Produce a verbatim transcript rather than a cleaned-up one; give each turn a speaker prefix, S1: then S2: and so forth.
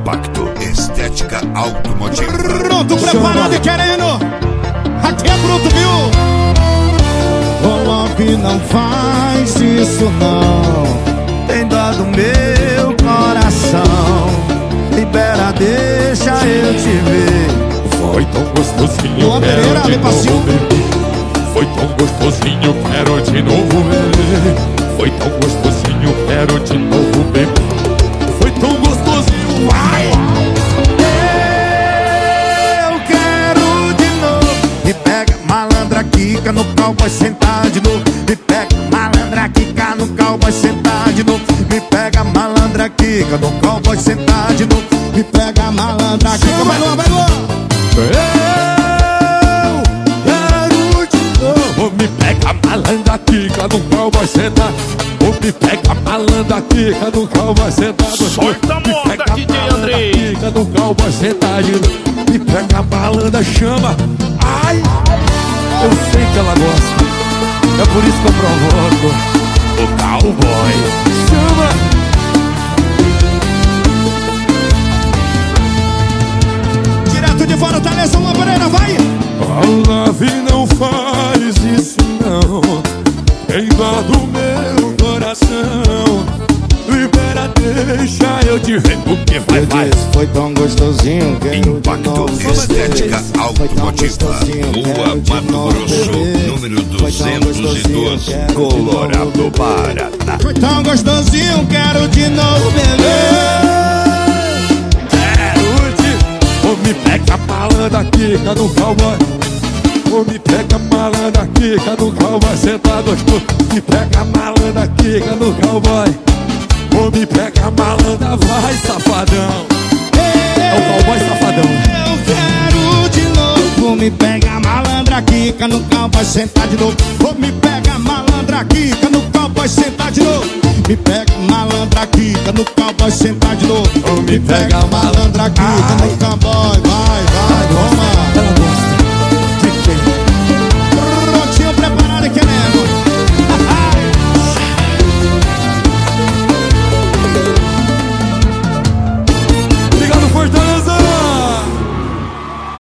S1: Impacto Estética Automotiva.
S2: Pronto, preparado e querendo. Aqui é bruto, viu?
S3: Coloque, não faz isso não. Tem dó do meu coração. Libera, deixa eu te ver.
S4: Foi tão gostosinho,
S2: Luan
S4: quero
S2: Pereira,
S4: de
S2: me passinho.
S4: novo ver. Foi tão gostosinho, quero de novo ver. Foi tão gostosinho, quero de novo ver. Foi tão gostosinho, vai!
S3: Eu quero de novo. Me pega, malandra, quica no cowboy, sentar de novo. Me pega, malandra, quica no cowboy, sentar de novo. Me pega, malandra, quica no cowboy, sentar de novo.
S2: Me pega, malandra, aqui. Vai, Luan, vai, Luan.
S4: Eu quero de novo. Me pega, malandra, quica no cowboy, sentar. Me pega, malandra, quica no cowboy, sentado.
S1: Solta a moda, D J Andrei.
S4: Quica no cowboy, sentado. Me pega, malandra, chama. Ai, eu sei que ela gosta. É por isso que eu provoco o cowboy. Chama.
S2: Direto de fora, Thalessa, Luan Pereira, vai.
S4: Love, não faz isso não. Tem dó do meu coração. Libera, deixa eu te ver. O que vai,
S3: Eu
S4: vai?
S3: disse, foi tão gostosinho, quero de
S1: Impacto
S3: novo
S1: Estética
S3: ver. Foi tão
S1: Automotiva.
S3: gostosinho,
S1: Rua
S3: quero de
S1: Mato
S3: novo
S1: Grosso,
S3: ver.
S1: número
S3: Foi tão
S1: duzentos e
S3: gostosinho,
S1: doze,
S3: quero de
S1: Colorado,
S3: novo ver.
S1: Paraná.
S2: Foi tão gostosinho, quero de novo beber.
S4: Quero te. Ou me pega, malandra, quica no cowboy. Ou me pega, malandra, quica no cowboy, sentado. Me pega, malandra, quica no cowboy. Ou me pega, malandra, vai, safadão. É o cowboy safadão.
S2: Eu quero de novo. Me pega, malandra, quica no cowboy, sentar de novo. Ou me pega, malandra, quica no cowboy, sentar de novo. Me pega, malandra, quica no cowboy, sentar de novo.
S4: Ou me pega,
S2: malandra, quica